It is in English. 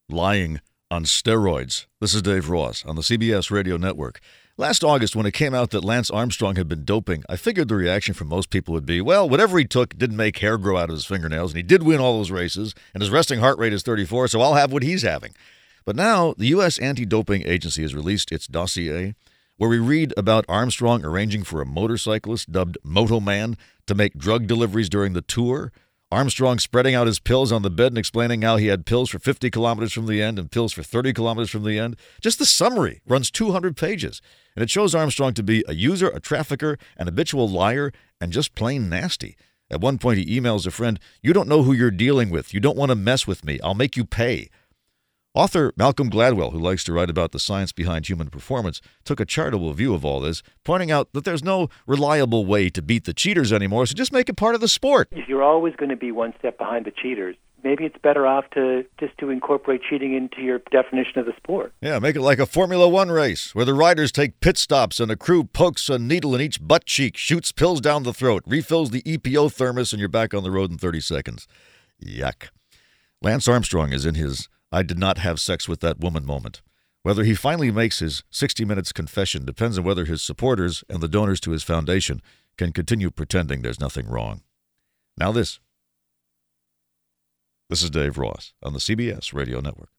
lying on steroids. This is Dave Ross on the CBS Radio Network. Last August, when it came out that Lance Armstrong had been doping, I figured the reaction from most people would be, well, whatever he took didn't make hair grow out of his fingernails, and he did win all those races, and his resting heart rate is 34, so I'll have what he's having. But now, the U.S. Anti-Doping Agency has released its dossier, where we read about Armstrong arranging for a motorcyclist dubbed Moto Man to make drug deliveries during the tour, Armstrong spreading out his pills on the bed and explaining how he had pills for 50 kilometers from the end and pills for 30 kilometers from the end. Just the summary runs 200 pages, and it shows Armstrong to be a user, a trafficker, an habitual liar, and just plain nasty. At one point, he emails a friend, "You don't know who you're dealing with. You don't want to mess with me. I'll make you pay." Author Malcolm Gladwell, who likes to write about the science behind human performance, took a charitable view of all this, pointing out that there's no reliable way to beat the cheaters anymore, so just make it part of the sport. If you're always going to be one step behind the cheaters, maybe it's better off to incorporate cheating into your definition of the sport. Yeah, make it like a Formula One race, where the riders take pit stops and a crew pokes a needle in each butt cheek, shoots pills down the throat, refills the EPO thermos, and you're back on the road in 30 seconds. Yuck. Lance Armstrong is in his "I did not have sex with that woman" moment. Whether he finally makes his 60 Minutes confession depends on whether his supporters and the donors to his foundation can continue pretending there's nothing wrong. Now this. This is Dave Ross on the CBS Radio Network.